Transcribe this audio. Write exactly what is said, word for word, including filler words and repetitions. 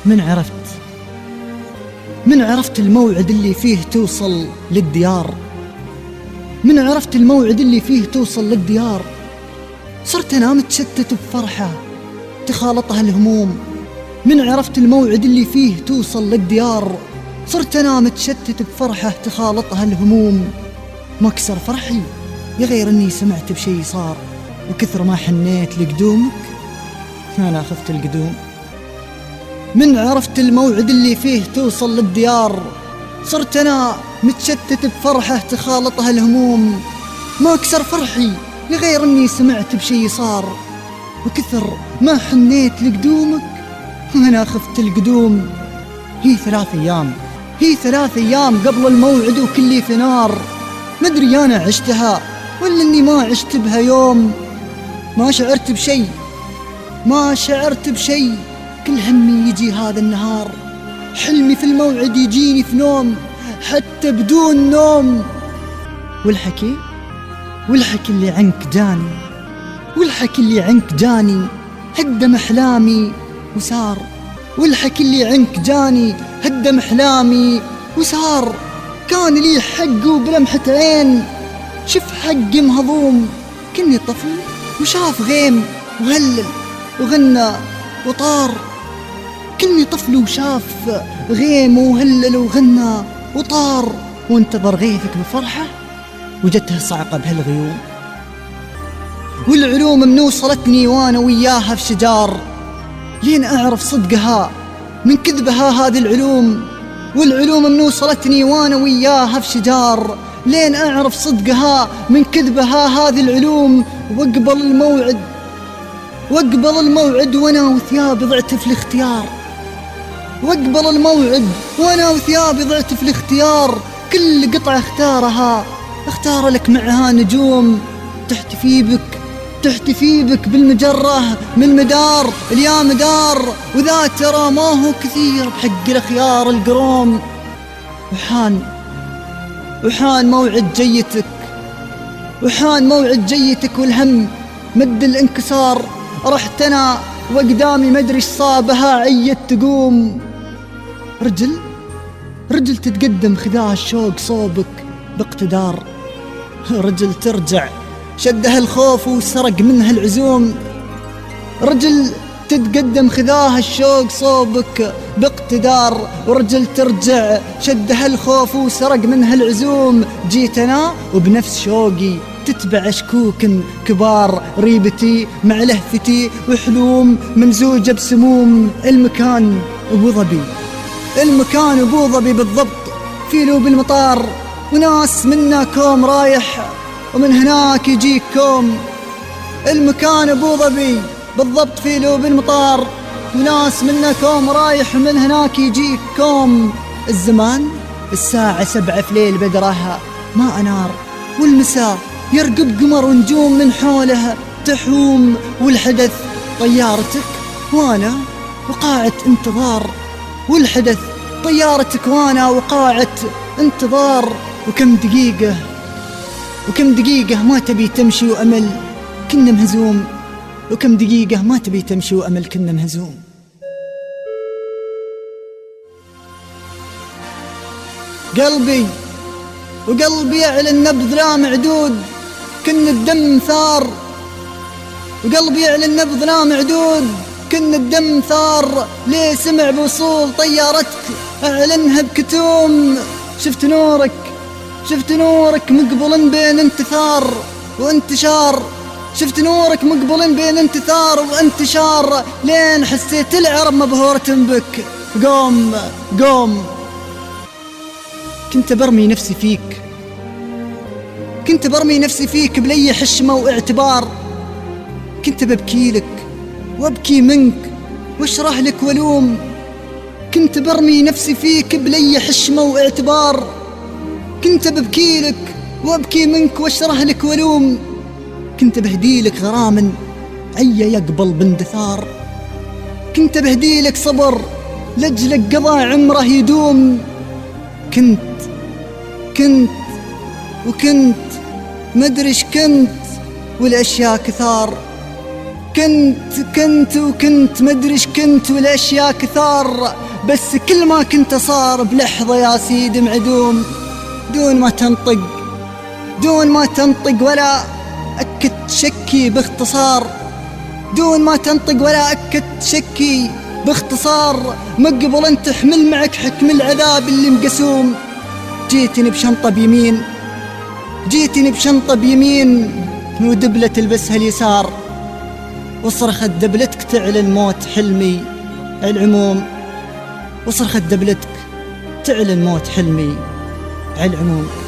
من عرفت من عرفت الموعد اللي فيه توصل للديار، من عرفت الموعد اللي فيه توصل للديار، صرت أنا متشتت بفرحة تخالطها الهموم. من عرفت الموعد اللي فيه توصل للديار، صرت أنا متشتت بفرحة تخالطها الهموم. ما كسر فرحي يغير أني سمعت بشي صار، وكثر ما حنيت لقدومك أنا خفت القدوم. من عرفت الموعد اللي فيه توصل للديار، صرت أنا متشتت بفرحة تخالطها الهموم. ما كسر فرحي لغير أني سمعت بشي صار، وكثر ما حنيت لقدومك أنا خفت القدوم. هي ثلاث أيام هي ثلاث أيام قبل الموعد وكلي في نار، مدري أنا عشتها ولا أني ما عشت بها يوم. ما شعرت بشي ما شعرت بشي كل همي يجي هذا النهار، حلمي في الموعد يجيني في نوم حتى بدون نوم. والحكي والحكي اللي عنك جاني والحكي اللي عنك جاني هدم أحلامي وسار، والحكي اللي عنك جاني هدم أحلامي وسار. كان لي حق وبلمحة عين شف حقي مهضوم، كني طفل وشاف غيم وهلل وغنى وطار. كني طفل وشاف غيم وهلل وغنى وطار، وانتظر غيثك بفرحة وجدته صعقة بهالغيوم. والعلوم من وصلتني وانا وياها في شجار، لين أعرف صدقها من كذبها هذه العلوم. والعلوم من وصلتني وانا وياها في شجار، لين أعرف صدقها من كذبها هذه العلوم. واقبل الموعد واقبل الموعد وانا وثيابي ضعت في الاختيار، واقبل الموعد وانا وثيابي ضعت في الاختيار. كل قطعة اختارها اختار لك معها نجوم، تحتفي بك تحتفي بك بالمجرة من مدار اليا مدار. وذا ترى ما هو كثير بحق الأخيار القروم. وحان وحان موعد جيتك وحان موعد جيتك والهم مد الانكسار. رحت أنا وقدامي مدري صابها عيت تقوم. رجل رجل تتقدم خذاها الشوق صوبك باقتدار، رجل ترجع شدها الخوف وسرق منها العزوم. رجل تتقدم خذاها الشوق صوبك باقتدار، ورجل ترجع شدها الخوف وسرق منها العزوم. جيت أنا وبنفس شوقي تتبع شكوك كبار، ريبتي مع لهفتي وحلوم ممزوجة بسموم. المكان أبو ظبي المكان أبو ظبي بالضبط في لوب المطار، وناس منا كوم رايح ومن هناك يجيك كوم. المكان أبو ظبي بالضبط في لوب المطار، وناس منا كوم رايح ومن هناك يجيك كوم. الزمان الساعة سبعة في ليل بدرها ما أنار، والمساء يرقب قمر ونجوم من حولها تحوم. والحدث طيارتك وانا وقاعة انتظار، والحدث طيارتك وانا وقاعة انتظار. وكم دقيقة وكم دقيقة ما تبي تمشي وأمل كنا مهزوم، وكم دقيقة ما تبي تمشي وأمل كنا مهزوم. قلبي وقلبي يعلن نبض لا معدود كن الدم ثار، وقلبي يعلن نبض لا معدود كن الدم ثار. ليه سمع بوصول طيارتك أعلنها بكتوم. شفت نورك شفت نورك مقبل بين انتثار وانتشار، شفت نورك مقبل بين انتثار وانتشار. لين حسيت العرب مبهورة بك قوم قوم. كنت برمي نفسي فيك كنت برمي نفسي فيك بلي حشمة واعتبار. كنت ببكي لك وابكي منك واشرح لك ولوم. كنت برمي نفسي فيك بلي حشمة واعتبار. كنت ببكي لك وابكي منك واشرح لك ولوم. كنت بهدي لك غراما عي يقبل باندثار. كنت بهدي لك صبر لجلك قضى عمره يدوم. كنت كنت وكنت مدريش كنت والأشياء كثار. كنت كنت وكنت مدريش كنت والأشياء كثار، بس كل ما كنت صار بلحظة يا سيد معدوم. دون ما تنطق دون ما تنطق ولا أكد شكي باختصار، دون ما تنطق ولا أكد شكي باختصار، مقبل أن تحمل معك حكم العذاب اللي مقسوم. جيتني بشنطة بيمين جيتني بشنطة بيمين ودبلة تلبسها اليسار، وصرخت دبلتك تعلن موت حلمي العموم، وصرخت دبلتك تعلن موت حلمي العموم.